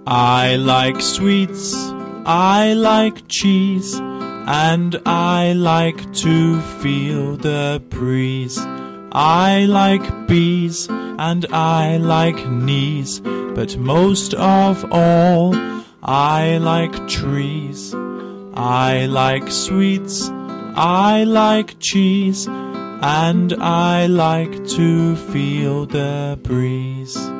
I like sweets, I like cheese, and I like to feel the breeze. I like bees, and I like knees, but most of all, I like trees. I like sweets, I like cheese, and I like to feel the breeze.